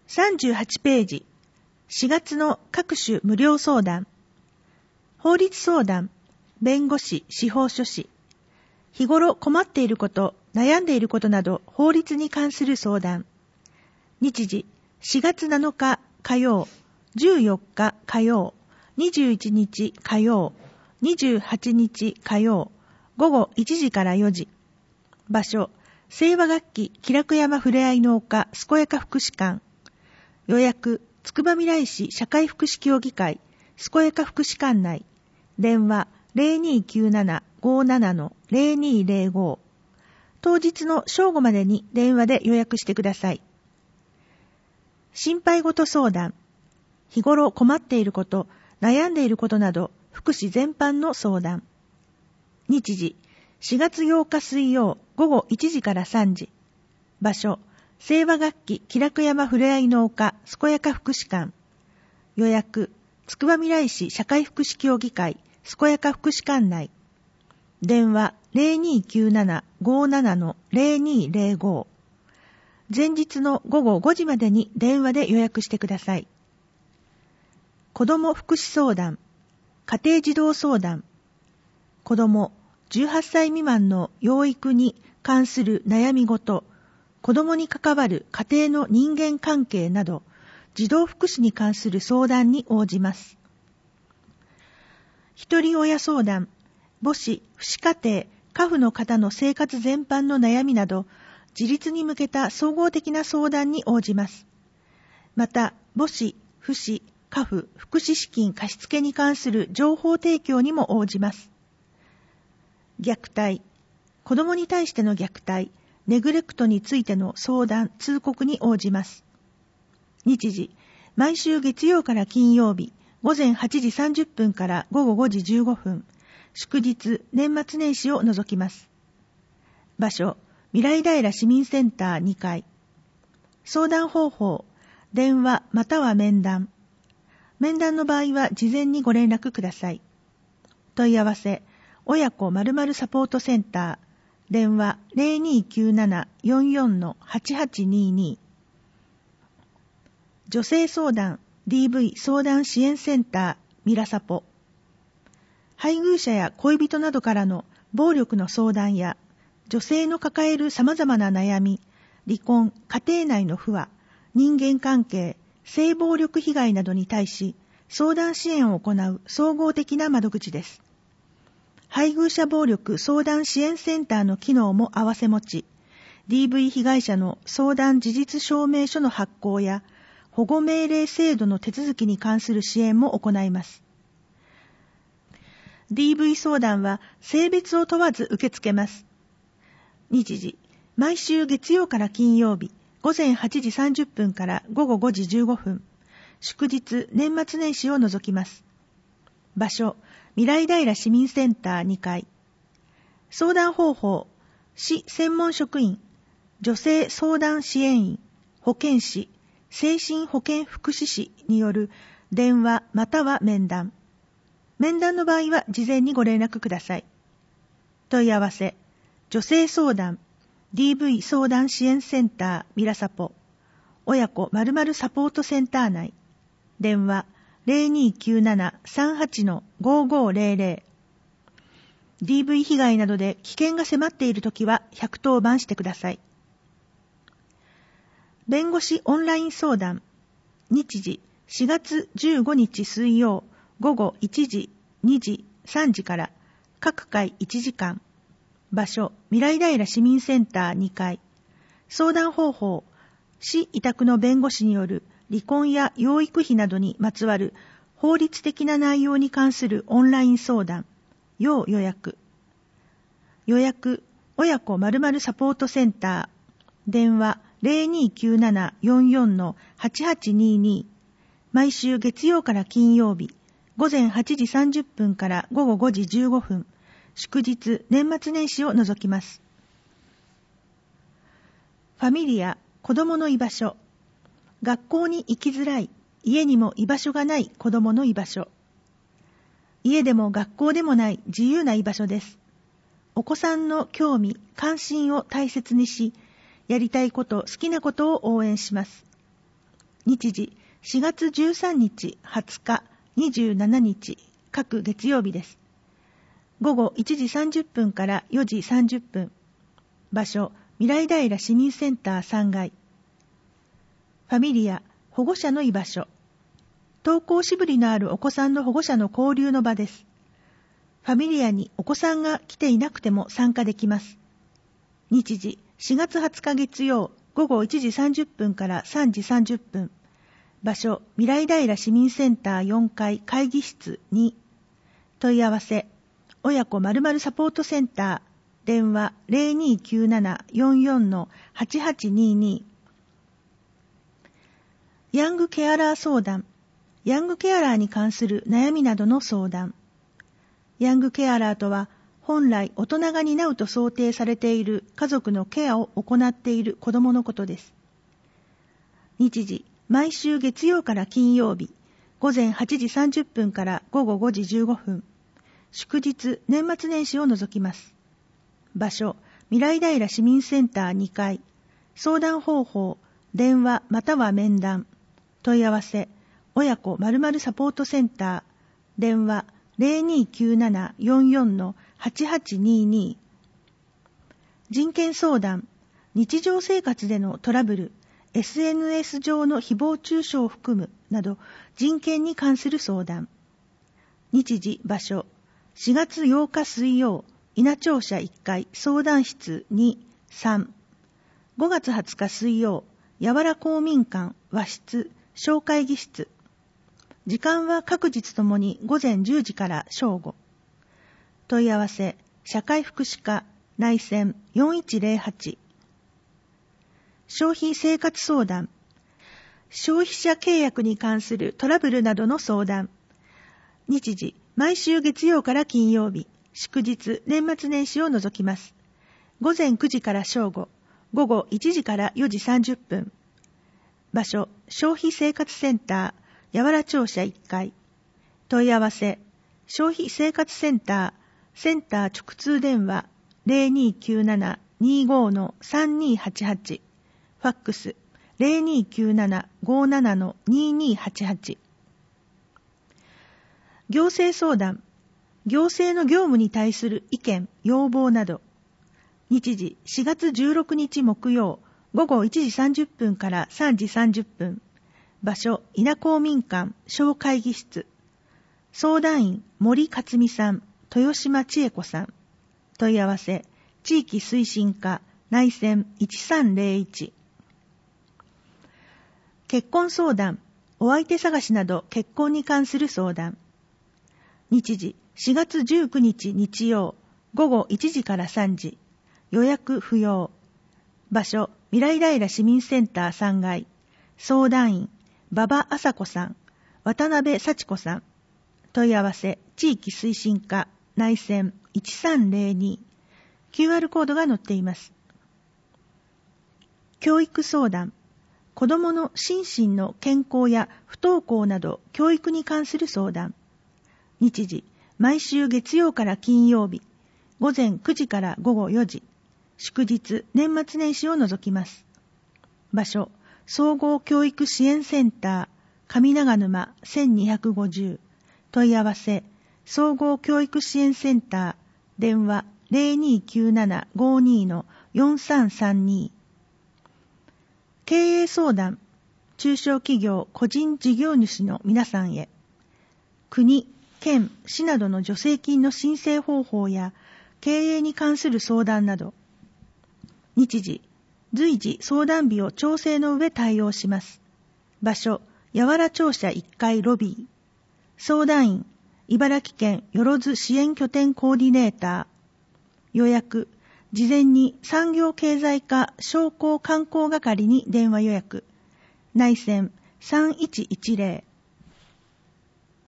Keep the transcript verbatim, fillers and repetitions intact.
さんじゅうはちページ、しがつの各種無料相談。法律相談、弁護士、司法書士。日頃困っていること、悩んでいることなど法律に関する相談。日時、しがつなのか火曜、じゅうよっか火曜、にじゅういちにち火曜、にじゅうはちにち火曜、午後いちじからよじ。場所、清和楽器気楽山ふれあいの丘健やか福祉館。予約、つくばみらい市社会福祉協議会健やか福祉館内。電話 ゼロにーきゅうなな ごーなな ゼロにーゼロご。当日の正午までに電話で予約してください。心配事相談。日頃困っていること、悩んでいることなど福祉全般の相談。日時、しがつようか水曜午後いちじからさんじ。場所、清和楽器気楽山ふれあいの丘健やか福祉館。予約、つくばみらい市社会福祉協議会健やか福祉館内。電話 ゼロにーきゅうなな ごーなな ゼロにーゼロご。前日の午後ごじまでに電話で予約してください。子ども福祉相談、家庭児童相談。子どもじゅうはっさい未満の養育に関する悩み事、子どもに関わる家庭の人間関係など、児童福祉に関する相談に応じます。ひとり親相談、母子、父子家庭、家父の方の生活全般の悩みなど、自立に向けた総合的な相談に応じます。また、母子、父子、家父、福祉資金貸付に関する情報提供にも応じます。虐待、子どもに対しての虐待、ネグレクトについての相談、通告に応じます。日時、毎週月曜から金曜日、午前はちじさんじゅっぷんから午後ごじじゅうごふん、祝日、年末年始を除きます。場所、未来平市民センターにかい。相談方法、電話または面談。面談の場合は事前にご連絡ください。問い合わせ、親子〇〇サポートセンター。電話 ゼロにーきゅうなな よんよん はちはちにーにー。女性相談 ディーブイ 相談支援センターミラサポ。配偶者や恋人などからの暴力の相談や女性の抱える様々な悩み、離婚、家庭内の不和、人間関係、性暴力被害などに対し相談支援を行う総合的な窓口です。配偶者暴力相談支援センターの機能も併せ持ち、ディーブイ 被害者の相談事実証明書の発行や保護命令制度の手続きに関する支援も行います。ディーブイ 相談は性別を問わず受け付けます。日時、毎週月曜から金曜日、午前はちじさんじゅっぷんから午後ごじじゅうごふん、祝日、年末年始を除きます。場所、未来平市民センターにかい。相談方法、市専門職員、女性相談支援員、保健師、精神保健福祉士による電話または面談。面談の場合は事前にご連絡ください。問い合わせ、女性相談、ディーブイ 相談支援センターミラサポ、親子〇〇サポートセンター内。電話ゼロにーきゅうなな さんはち ごーごーゼロゼロ。ディーブイ 被害などで危険が迫っているときはひゃくとおばんしてください。弁護士オンライン相談。日時、しがつじゅうごにち水曜、午後いちじ、にじ、さんじから各回いちじかん。場所、未来平市民センターにかい。相談方法、市委託の弁護士による離婚や養育費などにまつわる法律的な内容に関するオンライン相談、要予約。予約、親子〇〇サポートセンター。電話ゼロにーきゅうなな よんよん はちはちにーにー。毎週月曜から金曜日、午前はちじさんじゅっぷんから午後ごじじゅうごふん、祝日、年末年始を除きます。ファミリア、子どもの居場所。学校に行きづらい、家にも居場所がない子どもの居場所。家でも学校でもない自由な居場所です。お子さんの興味、関心を大切にし、やりたいこと、好きなことを応援します。 日時しがつじゅうさんにち、はつか、にじゅうしちにち、各月曜日です。午後いちじさんじゅっぷんからよじさんじゅっぷん。場所、未来平市民センターさんがい。ファミリア、保護者の居場所。登校しぶりのあるお子さんの保護者の交流の場です。ファミリアにお子さんが来ていなくても参加できます。日時しがつはつか月曜、午後いちじさんじゅっぷんからさんじさんじゅっぷん。場所、未来平市民センターよんかい会議室に。問い合わせ、親子〇〇サポートセンター、電話 ゼロにーきゅうなな よんよん はちはちにーにー。ヤングケアラー相談、ヤングケアラーに関する悩みなどの相談。ヤングケアラーとは、本来大人が担うと想定されている家族のケアを行っている子供のことです。日時、毎週月曜から金曜日、午前はちじさんじゅっぷんから午後ごじじゅうごふん。祝日、年末年始を除きます。場所、未来平市民センターにかい。相談方法、電話または面談。問い合わせ、親子〇〇サポートセンター、電話ゼロにーきゅうなな よんよん はちはちにーにー。人権相談、日常生活でのトラブル、エスエヌエス 上の誹謗中傷を含むなど人権に関する相談。日時、場所、しがつようか水曜、稲庁舎いっかい相談室に、さん。ごがつはつか水曜、やわら公民館和室小会議室。時間は各日ともに午前じゅうじから正午。問い合わせ、社会福祉課内線よんいちゼロはち。消費生活相談、消費者契約に関するトラブルなどの相談。日時、毎週月曜から金曜日、祝日、年末年始を除きます。午前くじから正午、午後いちじからよじさんじゅっぷん。場所、消費生活センター、やわら庁舎いっかい。問い合わせ、消費生活センター、センター直通電話ゼロにーきゅうなな にーごー さんにーはちはち。ファックスゼロにーきゅうなな ごーなな にーにーはちはち。行政相談、行政の業務に対する意見、要望など。日時、しがつじゅうろくにち木曜、午後いちじさんじゅっぷんからさんじさんじゅっぷん。場所、稲公民館小会議室。相談員、森克美さん、豊島千恵子さん。問い合わせ、地域推進課内線いちさんゼロいち。結婚相談、お相手探しなど結婚に関する相談。日時、しがつじゅうくにち日曜、午後いちじからさんじ。予約不要。場所、未来平市民センターさんがい。相談員、馬場麻子さん、渡辺幸子さん。問い合わせ、地域推進課内線いちさんゼロに。キューアール コードが載っています。教育相談、子どもの心身の健康や不登校など教育に関する相談。日時、毎週月曜から金曜日、午前くじから午後よじ。祝日、年末年始を除きます。場所、総合教育支援センター上長沼せんにひゃくごじゅう。問い合わせ、総合教育支援センター電話ゼロにーきゅうなな ごーにー よんさんさんに。経営相談、中小企業個人事業主の皆さんへ。国、県、市などの助成金の申請方法や経営に関する相談など。日時、随時相談日を調整の上対応します。場所、やわら庁舎いっかいロビー。相談員、茨城県よろず支援拠点コーディネーター。予約、事前に産業経済課商工観光係に電話予約。内線さんいちいちゼロ。